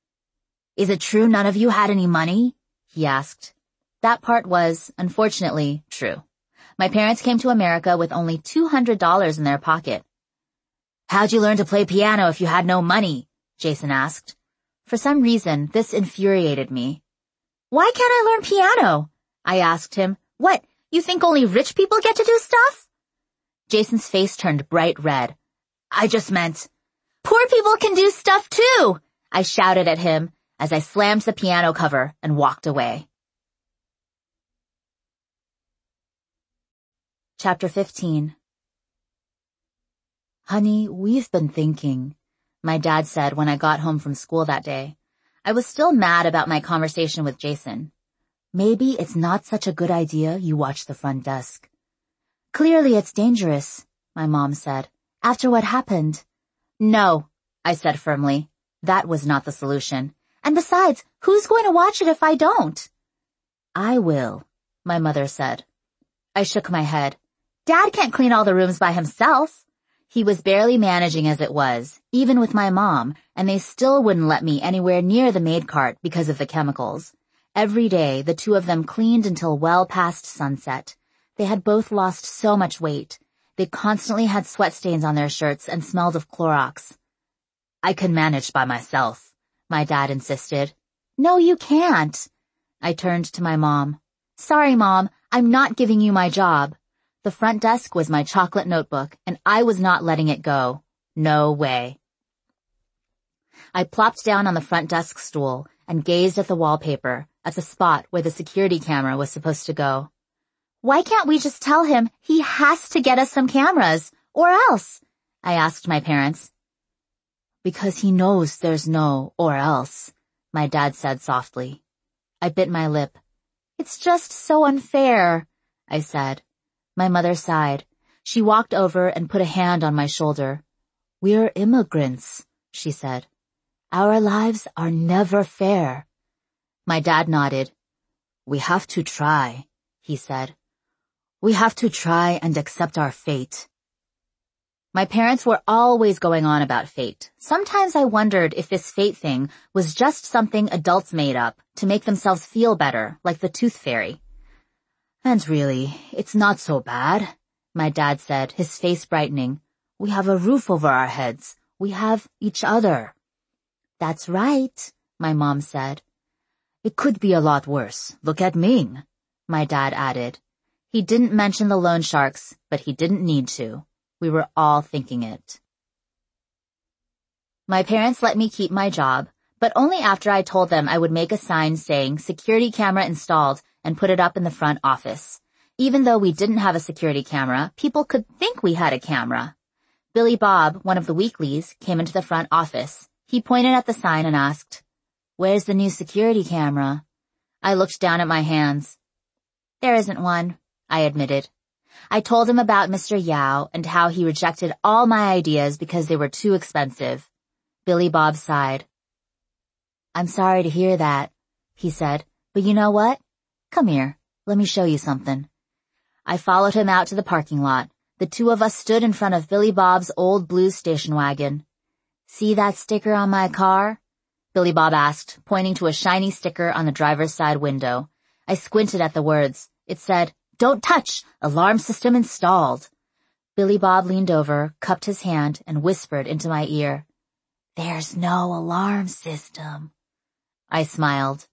"Is it true none of you had any money?" he asked. That part was, unfortunately, true. My parents came to America with only $200 in their pocket. "How'd you learn to play piano if you had no money?" Jason asked. For some reason, this infuriated me. "Why can't I learn piano?" I asked him. "What, you think only rich people get to do stuff?" Jason's face turned bright red. "I just meant, poor people can do stuff too!" I shouted at him as I slammed the piano cover and walked away. Chapter 15. "Honey, we've been thinking," my dad said when I got home from school that day. I was still mad about my conversation with Jason. "Maybe it's not such a good idea you watch the front desk." "Clearly it's dangerous," my mom said, "after what happened." "No," I said firmly. That was not the solution. "And besides, who's going to watch it if I don't?" "I will," my mother said. I shook my head. Dad can't clean all the rooms by himself. He was barely managing as it was, even with my mom, and they still wouldn't let me anywhere near the maid cart because of the chemicals. Every day, the two of them cleaned until well past sunset. They had both lost so much weight. They constantly had sweat stains on their shirts and smelled of Clorox. "I can manage by myself," my dad insisted. "No, you can't." I turned to my mom. "Sorry, Mom, I'm not giving you my job." The front desk was my chocolate notebook, and I was not letting it go. No way. I plopped down on the front desk stool and gazed at the wallpaper, at the spot where the security camera was supposed to go. "Why can't we just tell him he has to get us some cameras, or else?" I asked my parents. "Because he knows there's no or else," my dad said softly. I bit my lip. It's just so unfair, I said. My mother sighed. She walked over and put a hand on my shoulder. We're immigrants, she said. Our lives are never fair. My dad nodded. We have to try, he said. We have to try and accept our fate. My parents were always going on about fate. Sometimes I wondered if this fate thing was just something adults made up to make themselves feel better, like the tooth fairy. And really, it's not so bad, my dad said, his face brightening. We have a roof over our heads. We have each other. That's right, my mom said. It could be a lot worse. Look at Ming, my dad added. He didn't mention the loan sharks, but he didn't need to. We were all thinking it. My parents let me keep my job, but only after I told them I would make a sign saying security camera installed and put it up in the front office. Even though we didn't have a security camera, people could think we had a camera. Billy Bob, one of the weeklies, came into the front office. He pointed at the sign and asked, Where's the new security camera? I looked down at my hands. There isn't one, I admitted. I told him about Mr. Yao and how he rejected all my ideas because they were too expensive. Billy Bob sighed. I'm sorry to hear that, he said, but you know what? Come here, let me show you something. I followed him out to the parking lot. The two of us stood in front of Billy Bob's old blue station wagon. See that sticker on my car? Billy Bob asked, pointing to a shiny sticker on the driver's side window. I squinted at the words. It said, Don't touch! Alarm system installed. Billy Bob leaned over, cupped his hand, and whispered into my ear. There's no alarm system. I smiled.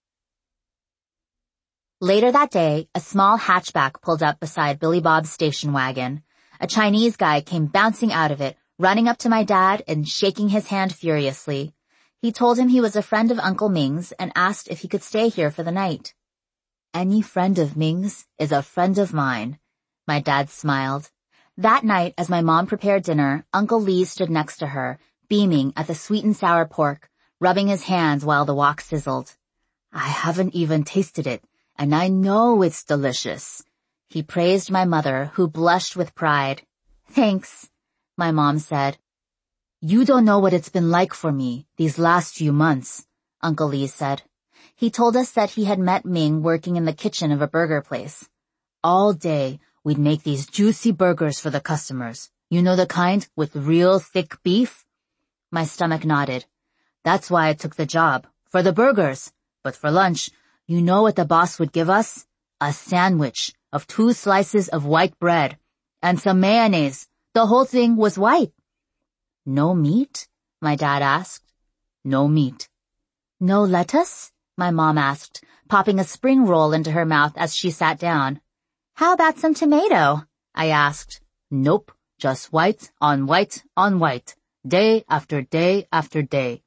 Later that day, a small hatchback pulled up beside Billy Bob's station wagon. A Chinese guy came bouncing out of it, running up to my dad and shaking his hand furiously. He told him he was a friend of Uncle Ming's and asked if he could stay here for the night. Any friend of Ming's is a friend of mine, my dad smiled. That night, as my mom prepared dinner, Uncle Lee stood next to her, beaming at the sweet and sour pork, rubbing his hands while the wok sizzled. I haven't even tasted it, and I know it's delicious. He praised my mother, who blushed with pride. Thanks, my mom said. You don't know what it's been like for me these last few months, Uncle Lee said. He told us that he had met Ming working in the kitchen of a burger place. All day, we'd make these juicy burgers for the customers. You know the kind with real thick beef? My stomach nodded. That's why I took the job, for the burgers. But for lunch, you know what the boss would give us? A sandwich of 2 slices of white bread and some mayonnaise. The whole thing was white. No meat? My dad asked. No meat. No lettuce? My mom asked, popping a spring roll into her mouth as she sat down. How about some tomato? I asked. Nope, just white on white on white, day after day after day.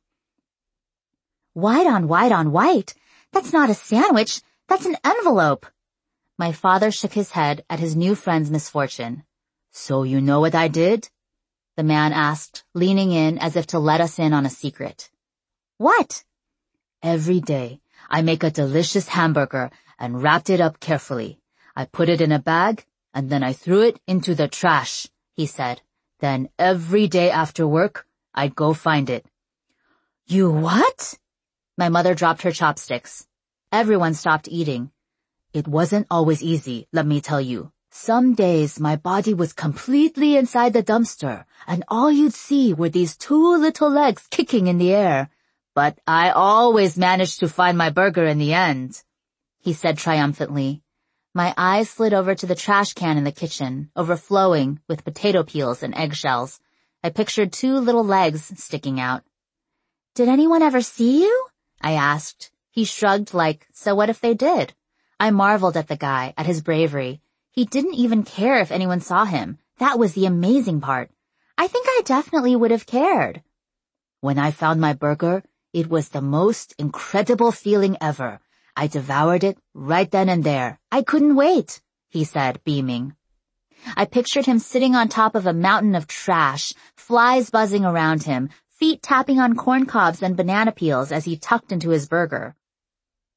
White on white on white? That's not a sandwich, that's an envelope. My father shook his head at his new friend's misfortune. So you know what I did? The man asked, leaning in as if to let us in on a secret. What? Every day, I make a delicious hamburger and wrapped it up carefully. I put it in a bag, and then I threw it into the trash, he said. Then every day after work, I'd go find it. You what? My mother dropped her chopsticks. Everyone stopped eating. It wasn't always easy, let me tell you. Some days my body was completely inside the dumpster, and all you'd see were these 2 little legs kicking in the air. But I always managed to find my burger in the end, he said triumphantly. My eyes slid over to the trash can in the kitchen, overflowing with potato peels and eggshells. I pictured 2 little legs sticking out. Did anyone ever see you? I asked. He shrugged like, so what if they did? I marveled at the guy, at his bravery. He didn't even care if anyone saw him. That was the amazing part. I think I definitely would have cared. When I found my burger, it was the most incredible feeling ever. I devoured it right then and there. I couldn't wait, he said, beaming. I pictured him sitting on top of a mountain of trash, flies buzzing around him, feet tapping on corn cobs and banana peels as he tucked into his burger.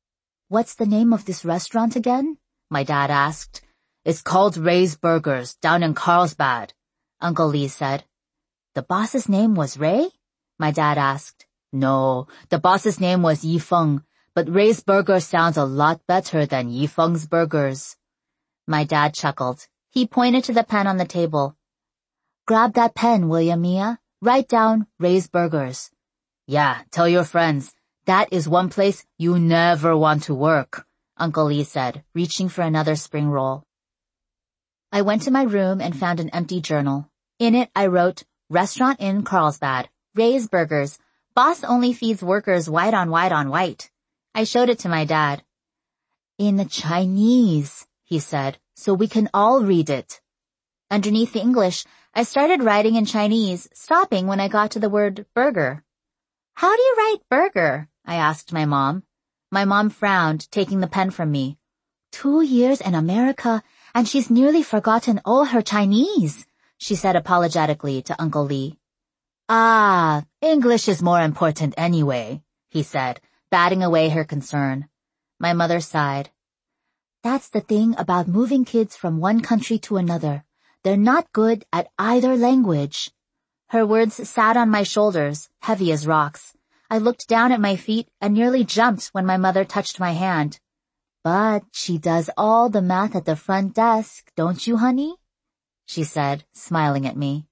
"What's the name of this restaurant again?" my dad asked. "It's called Ray's Burgers, down in Carlsbad," Uncle Lee said. "The boss's name was Ray?" my dad asked. "No, the boss's name was Yifeng, but Ray's Burger sounds a lot better than Yifeng's Burgers." My dad chuckled. He pointed to the pen on the table. "Grab that pen, will ya, Mia? Write down Ray's Burgers." "Yeah, tell your friends. That is one place you never want to work," Uncle Lee said, reaching for another spring roll. I went to my room and found an empty journal. In it, I wrote, "Restaurant in Carlsbad, Ray's Burgers. Boss only feeds workers white on white on white." I showed it to my dad. "In the Chinese," he said, "so we can all read it." Underneath the English, I started writing in Chinese, stopping when I got to the word burger. "How do you write burger?" I asked my mom. My mom frowned, taking the pen from me. 2 years in America, and she's nearly forgotten all her Chinese, she said apologetically to Uncle Lee. "Ah, English is more important anyway," he said, batting away her concern. My mother sighed. "That's the thing about moving kids from one country to another. They're not good at either language." Her words sat on my shoulders, heavy as rocks. I looked down at my feet and nearly jumped when my mother touched my hand. "But she does all the math at the front desk, don't you, honey?" she said, smiling at me.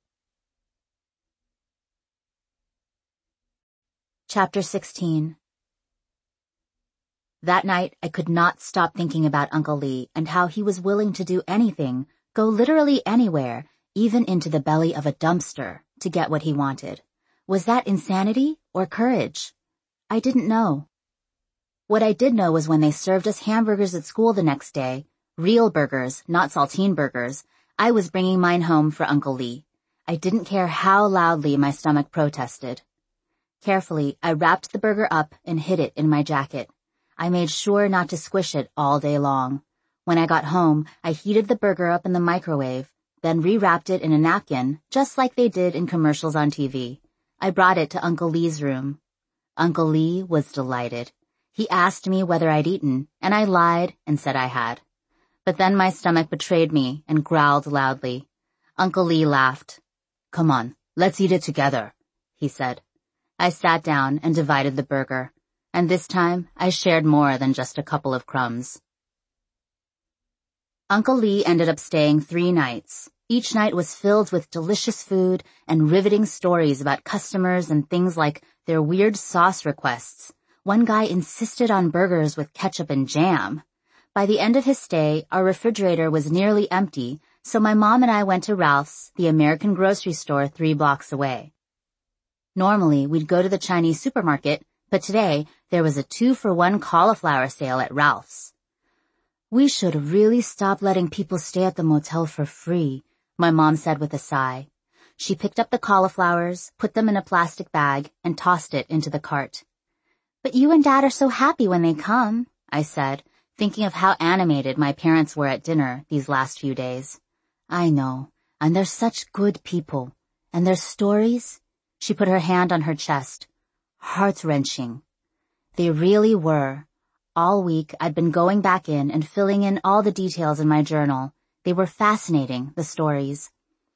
Chapter 16. That night, I could not stop thinking about Uncle Lee and how he was willing to do anything, go literally anywhere, even into the belly of a dumpster, to get what he wanted. Was that insanity or courage? I didn't know. What I did know was when they served us hamburgers at school the next day, real burgers, not saltine burgers, I was bringing mine home for Uncle Lee. I didn't care how loudly my stomach protested. Carefully, I wrapped the burger up and hid it in my jacket. I made sure not to squish it all day long. When I got home, I heated the burger up in the microwave, then rewrapped it in a napkin, just like they did in commercials on TV. I brought it to Uncle Lee's room. Uncle Lee was delighted. He asked me whether I'd eaten, and I lied and said I had. But then my stomach betrayed me and growled loudly. Uncle Lee laughed. "Come on, let's eat it together," he said. I sat down and divided the burger, and this time I shared more than just a couple of crumbs. Uncle Lee ended up staying 3 nights. Each night was filled with delicious food and riveting stories about customers and things like their weird sauce requests. One guy insisted on burgers with ketchup and jam. By the end of his stay, our refrigerator was nearly empty, so my mom and I went to Ralph's, the American grocery store 3 blocks away. Normally, we'd go to the Chinese supermarket, but today there was a 2-for-1 cauliflower sale at Ralph's. "We should really stop letting people stay at the motel for free," my mom said with a sigh. She picked up the cauliflowers, put them in a plastic bag, and tossed it into the cart. "But you and Dad are so happy when they come," I said, thinking of how animated my parents were at dinner these last few days. "I know, and they're such good people. And their stories," she put her hand on her chest, "heart-wrenching." They really were. All week, I'd been going back in and filling in all the details in my journal. They were fascinating, the stories.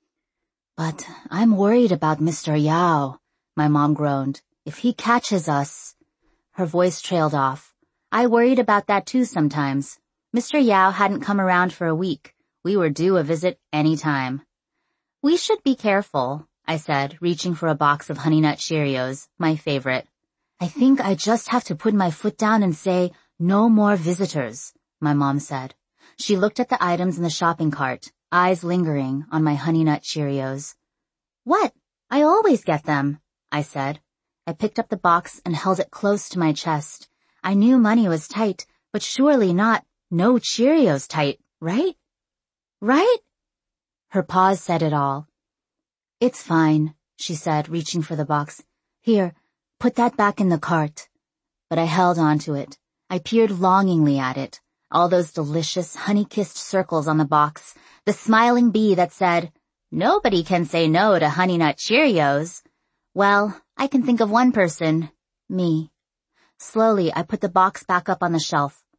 "But I'm worried about Mr. Yao," my mom groaned. "If he catches us—" Her voice trailed off. I worried about that too sometimes. Mr. Yao hadn't come around for a week. We were due a visit any time. "We should be careful," I said, reaching for a box of Honey Nut Cheerios, my favorite. "I think I just have to put my foot down and say, 'No more visitors,'" my mom said. She looked at the items in the shopping cart, eyes lingering on my Honey Nut Cheerios. "What? I always get them," I said. I picked up the box and held it close to my chest. I knew money was tight, but surely not no Cheerios tight, right? Right? Her pause said it all. "It's fine," she said, reaching for the box. "Here, put that back in the cart." But I held on to it. I peered longingly at it. All those delicious, honey-kissed circles on the box. The smiling bee that said, "Nobody can say no to Honey Nut Cheerios." Well, I can think of one person. Me. Slowly, I put the box back up on the shelf.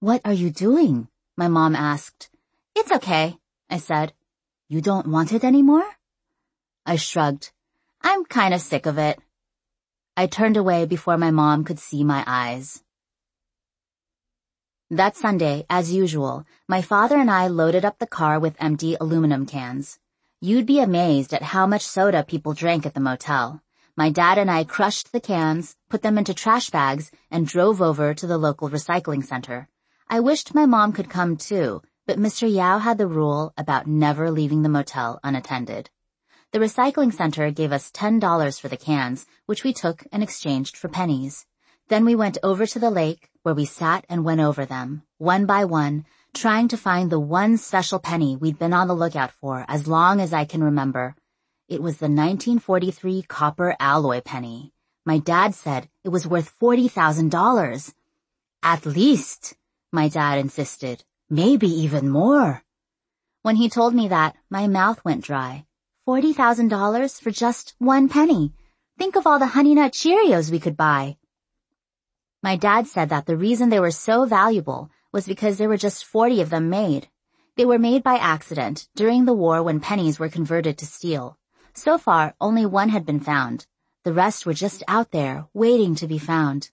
"What are you doing?" my mom asked. "It's okay," I said. "You don't want it anymore?" I shrugged. "I'm kind of sick of it." I turned away before my mom could see my eyes. That Sunday, as usual, my father and I loaded up the car with empty aluminum cans. You'd be amazed at how much soda people drank at the motel. My dad and I crushed the cans, put them into trash bags, and drove over to the local recycling center. I wished my mom could come too, but Mr. Yao had the rule about never leaving the motel unattended. The recycling center gave us $10 for the cans, which we took and exchanged for pennies. Then we went over to the lake, where we sat and went over them, one by one, trying to find the one special penny we'd been on the lookout for as long as I can remember. It was the 1943 copper alloy penny. My dad said it was worth $40,000. "At least," my dad insisted. "Maybe even more." When he told me that, my mouth went dry. $40,000 for just one penny. Think of all the Honey Nut Cheerios we could buy. My dad said that the reason they were so valuable was because there were just 40 of them made. They were made by accident during the war when pennies were converted to steel. So far, only one had been found. The rest were just out there, waiting to be found.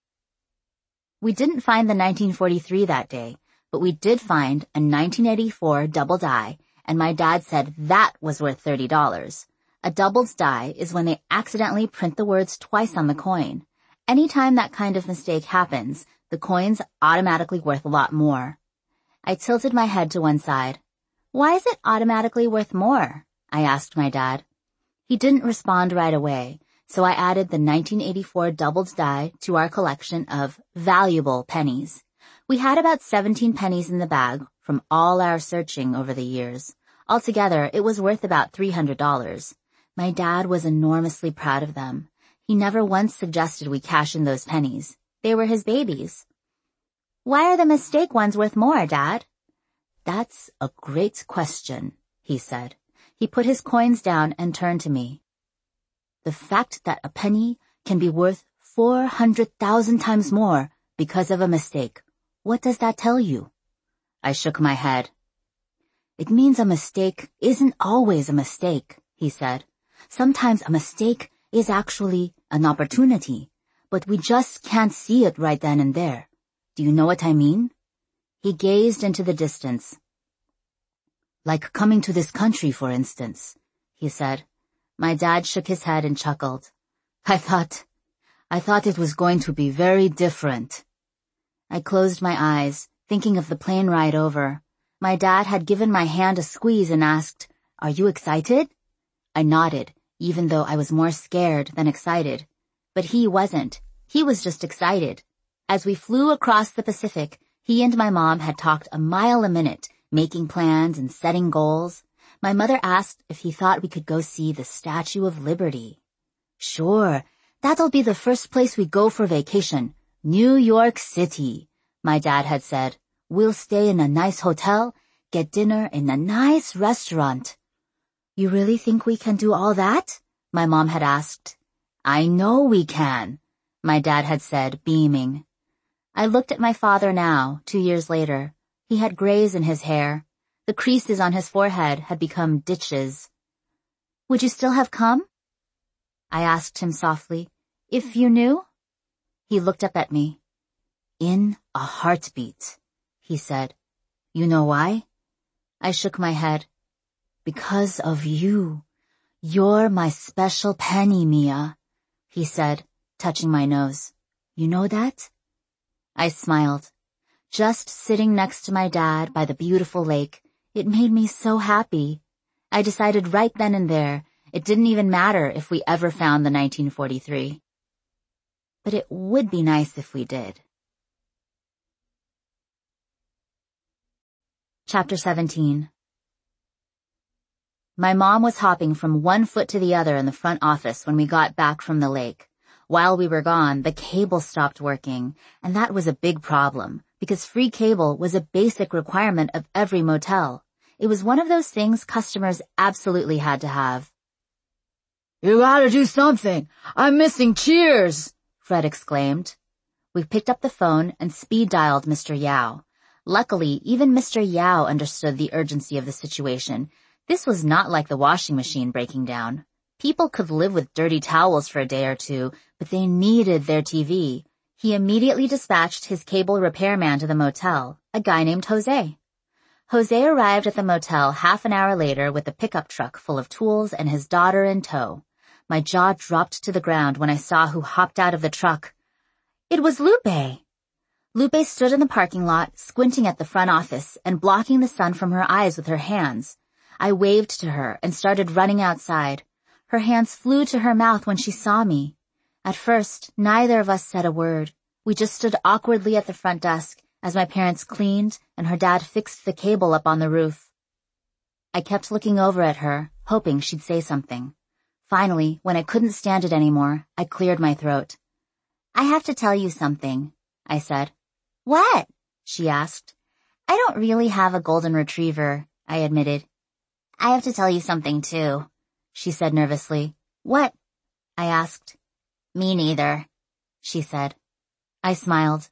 We didn't find the 1943 that day, but we did find a 1984 double die, and my dad said that was worth $30. A doubled die is when they accidentally print the words twice on the coin. Anytime that kind of mistake happens, the coin's automatically worth a lot more. I tilted my head to one side. "Why is it automatically worth more?" I asked my dad. He didn't respond right away, so I added the 1984 doubled die to our collection of valuable pennies. We had about 17 pennies in the bag from all our searching over the years. Altogether, it was worth about $300. My dad was enormously proud of them. He never once suggested we cash in those pennies. They were his babies. "Why are the mistake ones worth more, Dad?" "That's a great question," he said. He put his coins down and turned to me. "The fact that a penny can be worth 400,000 times more because of a mistake, what does that tell you?" I shook my head. "It means a mistake isn't always a mistake," he said. "Sometimes a mistake is actually an opportunity, but we just can't see it right then and there. Do you know what I mean?" He gazed into the distance. "Like coming to this country, for instance," he said. My dad shook his head and chuckled. I thought it was going to be very different." I closed my eyes, thinking of the plane ride over. My dad had given my hand a squeeze and asked, "Are you excited?" I nodded, even though I was more scared than excited. But he wasn't. He was just excited. As we flew across the Pacific, he and my mom had talked a mile a minute, making plans and setting goals. My mother asked if he thought we could go see the Statue of Liberty. "Sure, that'll be the first place we go for vacation. New York City," my dad had said. "We'll stay in a nice hotel, get dinner in a nice restaurant." "You really think we can do all that?" my mom had asked. "I know we can," my dad had said, beaming. I looked at my father now, 2 years later. He had grays in his hair. The creases on his forehead had become ditches. "Would you still have come?" I asked him softly. "If you knew?" He looked up at me. "In a heartbeat," he said. "You know why?" I shook my head. "Because of you. You're my special penny, Mia," he said, touching my nose. "You know that?" I smiled. Just sitting next to my dad by the beautiful lake, it made me so happy. I decided right then and there it didn't even matter if we ever found the 1943. But it would be nice if we did. Chapter 17. My mom was hopping from one foot to the other in the front office when we got back from the lake. While we were gone, the cable stopped working, and that was a big problem, because free cable was a basic requirement of every motel. It was one of those things customers absolutely had to have. "You gotta do something! I'm missing Cheers!" Fred exclaimed. We picked up the phone and speed-dialed Mr. Yao. Luckily, even Mr. Yao understood the urgency of the situation. This was not like the washing machine breaking down. People could live with dirty towels for a day or two, but they needed their TV. He immediately dispatched his cable repairman to the motel, a guy named Jose. Jose arrived at the motel half an hour later with a pickup truck full of tools and his daughter in tow. My jaw dropped to the ground when I saw who hopped out of the truck. It was Lupe! Lupe stood in the parking lot, squinting at the front office and blocking the sun from her eyes with her hands. I waved to her and started running outside. Her hands flew to her mouth when she saw me. At first, neither of us said a word. We just stood awkwardly at the front desk as my parents cleaned and her dad fixed the cable up on the roof. I kept looking over at her, hoping she'd say something. Finally, when I couldn't stand it anymore, I cleared my throat. "I have to tell you something," I said. "What?" she asked. "I don't really have a golden retriever," I admitted. "I have to tell you something too," she said nervously. "What?" I asked. "Me neither," she said. I smiled.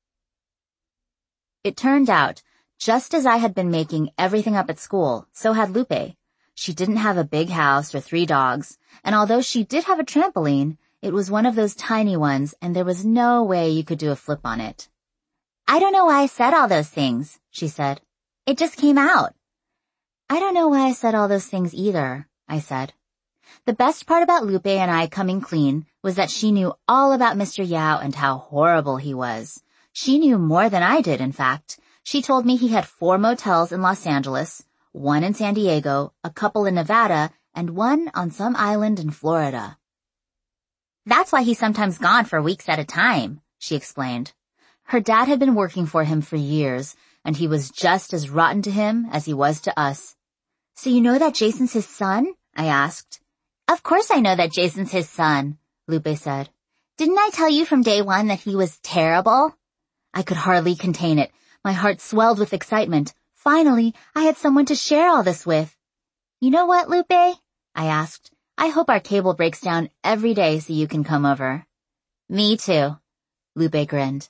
It turned out, just as I had been making everything up at school, so had Lupe. She didn't have a big house or 3 dogs, and although she did have a trampoline, it was one of those tiny ones and there was no way you could do a flip on it. "I don't know why I said all those things," she said. "It just came out." "I don't know why I said all those things either," I said. The best part about Lupe and I coming clean was that she knew all about Mr. Yao and how horrible he was. She knew more than I did, in fact. She told me he had 4 motels in Los Angeles, 1 in San Diego, a couple in Nevada, and 1 on some island in Florida. "That's why he's sometimes gone for weeks at a time," she explained. Her dad had been working for him for years, and he was just as rotten to him as he was to us. "So you know that Jason's his son?" I asked. "Of course I know that Jason's his son," Lupe said. "Didn't I tell you from day one that he was terrible?" I could hardly contain it. My heart swelled with excitement. Finally, I had someone to share all this with. "You know what, Lupe?" I asked. "I hope our cable breaks down every day so you can come over." "Me too," Lupe grinned.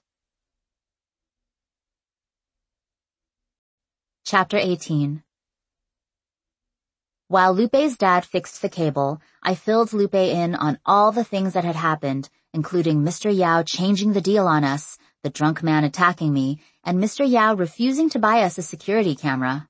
Chapter 18. While Lupe's dad fixed the cable, I filled Lupe in on all the things that had happened, including Mr. Yao changing the deal on us, the drunk man attacking me, and Mr. Yao refusing to buy us a security camera.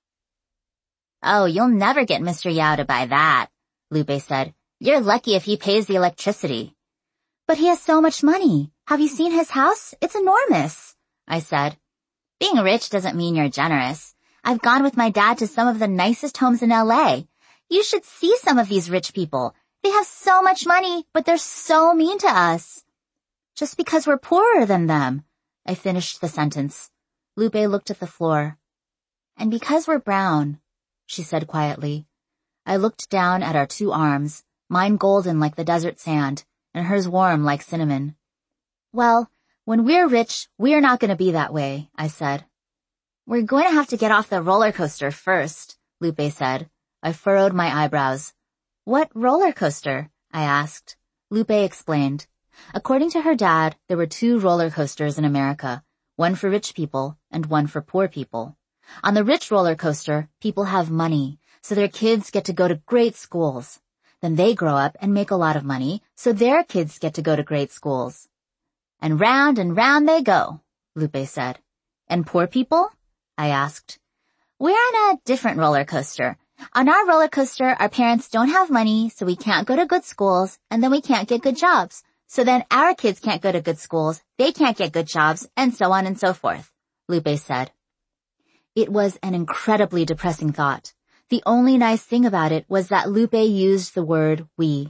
"Oh, you'll never get Mr. Yao to buy that," Lupe said. "You're lucky if he pays the electricity." "But he has so much money. Have you seen his house? It's enormous," I said. "Being rich doesn't mean you're generous. I've gone with my dad to some of the nicest homes in LA. You should see some of these rich people. They have so much money, but they're so mean to us." "Just because we're poorer than them," I finished the sentence. Lupe looked at the floor. "And because we're brown," she said quietly. I looked down at our 2 arms, mine golden like the desert sand, and hers warm like cinnamon. "Well, when we're rich, we're not going to be that way," I said. "We're going to have to get off the roller coaster first," Lupe said. I furrowed my eyebrows. "What roller coaster?" I asked. Lupe explained. According to her dad, there were 2 roller coasters in America, one for rich people and one for poor people. On the rich roller coaster, people have money, so their kids get to go to great schools. Then they grow up and make a lot of money, so their kids get to go to great schools. And round they go," Lupe said. "And poor people?" I asked. "We're on a different roller coaster. On our roller coaster, our parents don't have money, so we can't go to good schools, and then we can't get good jobs. So then our kids can't go to good schools, they can't get good jobs, and so on and so forth," Lupe said. It was an incredibly depressing thought. The only nice thing about it was that Lupe used the word we.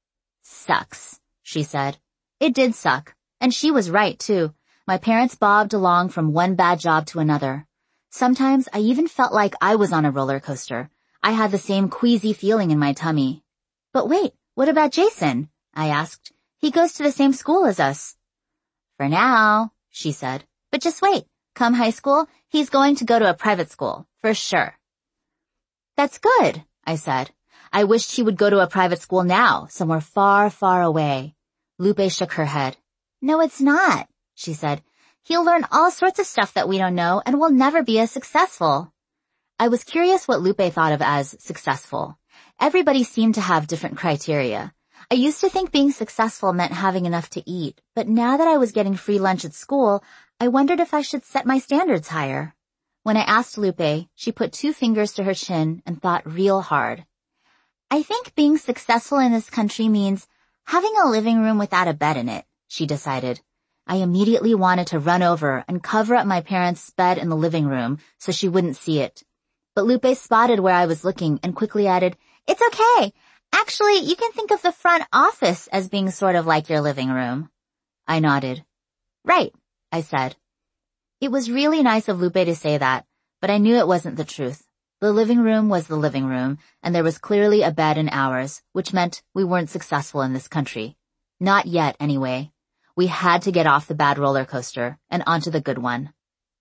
"Sucks," she said. It did suck, and she was right, too. My parents bobbed along from one bad job to another. Sometimes I even felt like I was on a roller coaster. I had the same queasy feeling in my tummy. "But wait, what about Jason?" I asked. "He goes to the same school as us." "For now," she said. "But just wait. Come high school, he's going to go to a private school, for sure." "That's good," I said. I wished he would go to a private school now, somewhere far, far away. Lupe shook her head. "No, it's not," she said. He'll learn all sorts of stuff that we don't know and will never be as successful. I was curious what Lupe thought of as successful. Everybody seemed to have different criteria. I used to think being successful meant having enough to eat, but now that I was getting free lunch at school, I wondered if I should set my standards higher. When I asked Lupe, she put 2 fingers to her chin and thought real hard. I think being successful in this country means having a living room without a bed in it, she decided. I immediately wanted to run over and cover up my parents' bed in the living room so she wouldn't see it. But Lupe spotted where I was looking and quickly added, "It's okay. Actually, you can think of the front office as being sort of like your living room." I nodded. "Right," I said. It was really nice of Lupe to say that, but I knew it wasn't the truth. The living room was the living room, and there was clearly a bed in ours, which meant we weren't successful in this country. Not yet, anyway. We had to get off the bad roller coaster and onto the good one.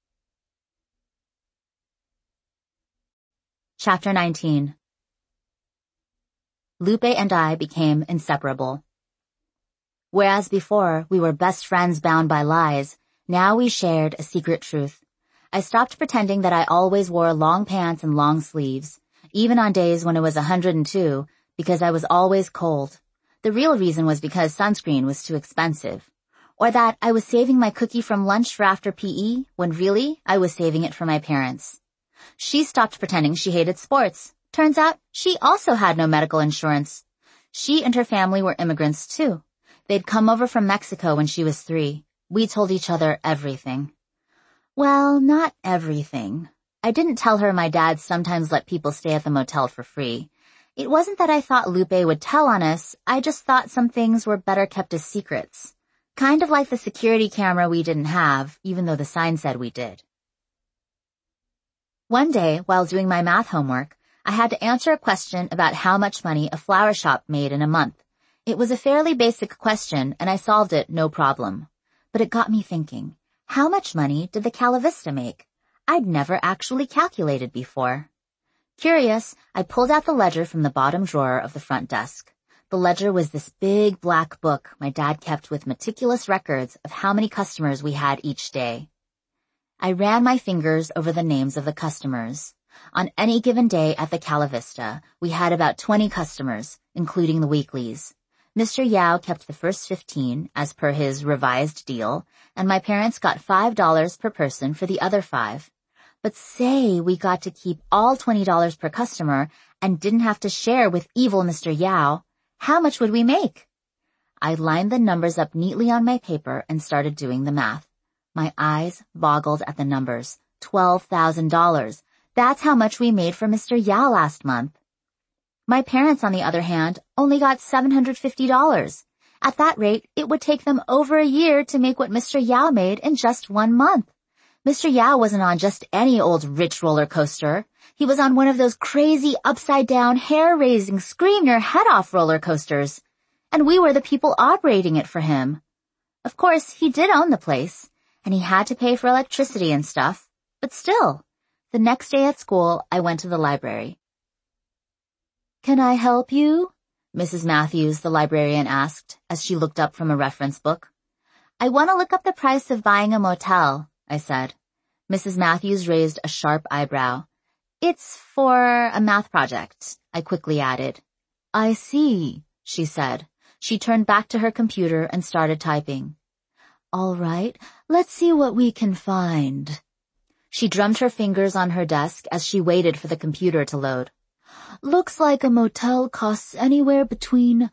Chapter 19. Lupe and I became inseparable. Whereas before we were best friends bound by lies, now we shared a secret truth. I stopped pretending that I always wore long pants and long sleeves, even on days when it was 102, because I was always cold. The real reason was because sunscreen was too expensive. Or that I was saving my cookie from lunch for after PE, when really I was saving it for my parents. She stopped pretending she hated sports. Turns out she also had no medical insurance. She and her family were immigrants too. They'd come over from Mexico when she was 3. We told each other everything. Well, not everything. I didn't tell her my dad sometimes let people stay at the motel for free. It wasn't that I thought Lupe would tell on us, I just thought some things were better kept as secrets. Kind of like the security camera we didn't have, even though the sign said we did. One day, while doing my math homework, I had to answer a question about how much money a flower shop made in a month. It was a fairly basic question, and I solved it no problem. But it got me thinking, how much money did the Calavista make? I'd never actually calculated before. Curious, I pulled out the ledger from the bottom drawer of the front desk. The ledger was this big black book my dad kept with meticulous records of how many customers we had each day. I ran my fingers over the names of the customers. On any given day at the Calavista, we had about 20 customers, including the weeklies. Mr. Yao kept the first 15, as per his revised deal, and my parents got $5 per person for the other 5. But say we got to keep all $20 per customer and didn't have to share with evil Mr. Yao, how much would we make? I lined the numbers up neatly on my paper and started doing the math. My eyes boggled at the numbers. $12,000. That's how much we made for Mr. Yao last month. My parents, on the other hand, only got $750. At that rate, it would take them over a year to make what Mr. Yao made in just 1 month. Mr. Yao wasn't on just any old rich roller coaster. He was on one of those crazy, upside-down, hair-raising, scream-your-head-off roller coasters. And we were the people operating it for him. Of course, he did own the place, and he had to pay for electricity and stuff. But still, the next day at school, I went to the library. "Can I help you?" Mrs. Matthews, the librarian, asked as she looked up from a reference book. "I want to look up the price of buying a motel," I said. Mrs. Matthews raised a sharp eyebrow. "It's for a math project," I quickly added. "I see," she said. She turned back to her computer and started typing. "All right, let's see what we can find." She drummed her fingers on her desk as she waited for the computer to load. "Looks like a motel costs anywhere between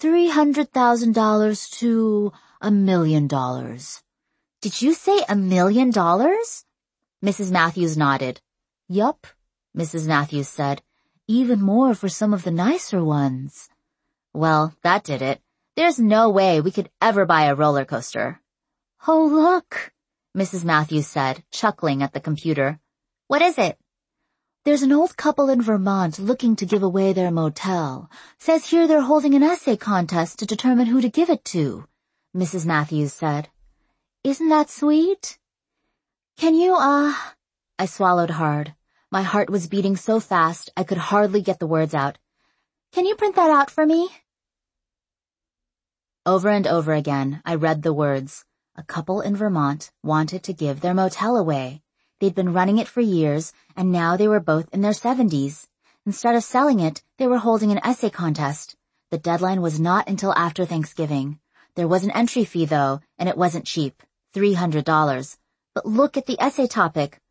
$300,000 to $1 million. "Did you say $1 million? Mrs. Matthews nodded. "Yup," Mrs. Matthews said. "Even more for some of the nicer ones." Well, that did it. There's no way we could ever buy a roller coaster. "Oh, look," Mrs. Matthews said, chuckling at the computer. "What is it?" "There's an old couple in Vermont looking to give away their motel. Says here they're holding an essay contest to determine who to give it to," Mrs. Matthews said. "Isn't that sweet?" "Can you, I swallowed hard. My heart was beating so fast I could hardly get the words out. "Can you print that out for me?" Over and over again, I read the words, A couple in Vermont wanted to give their motel away. They'd been running it for years, and now they were both in their 70s. Instead of selling it, they were holding an essay contest. The deadline was not until after Thanksgiving. There was an entry fee, though, and it wasn't cheap, $300. But look at the essay topic.